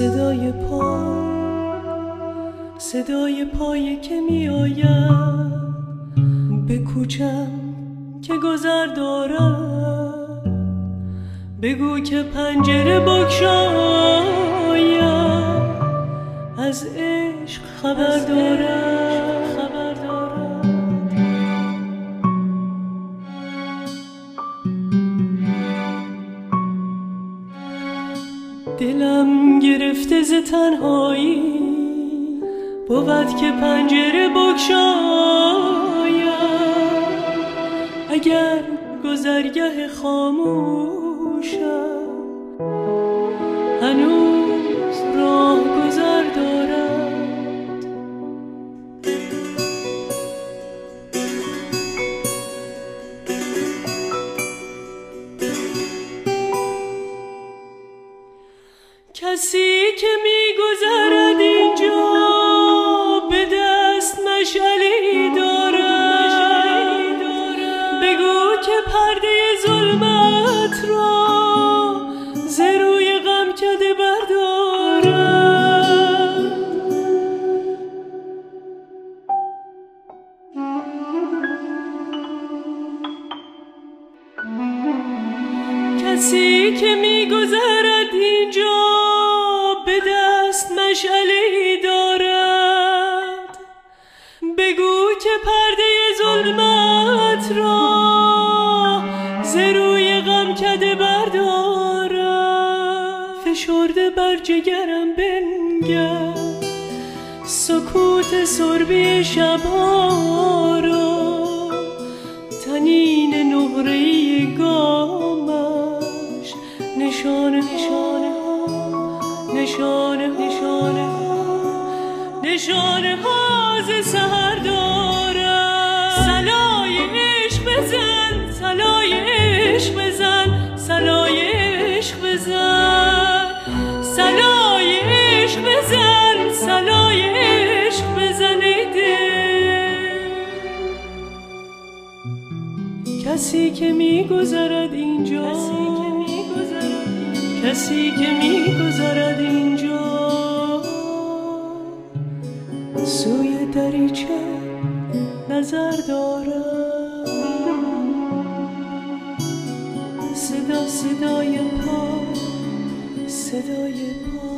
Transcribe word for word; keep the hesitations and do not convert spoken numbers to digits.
صدای پا، صدای پایی که می آید به کوچم که گذر دارد. بگو که پنجره بگشاید، از عشق خبر دارد، خبر دارد. دلم گرفته ز تنهایی، بود که پنجره بگشاید. اگر گذرگه خاموشم هنوز راه گذر دارد. کسی که میگذرد اینجا به دست مشعلی دارد. بگو که پرده ظلمت را ز روی غمکده بردارد. کسی که میگذرد اینجا به دست مشعلی دارد. بگو که پرده ظلمت را ز روی غمکده بردارد. فشرده بر جگرم بنگر سکوت سربی شبها را. تنین نقره‌ای گامش نشانه نشانه نشانه نشانه نشانه ها ز سحر دارد. صلای عشق بزن، صلای عشق بزن، صلای عشق بزن، صلای عشق بزن، صلای عشق بزن ای دل. کسی که میگذرد اینجا، کسی که میگذرد اینجا سوی دریچه نظر دارد. صدا صدای پا، صدای پا.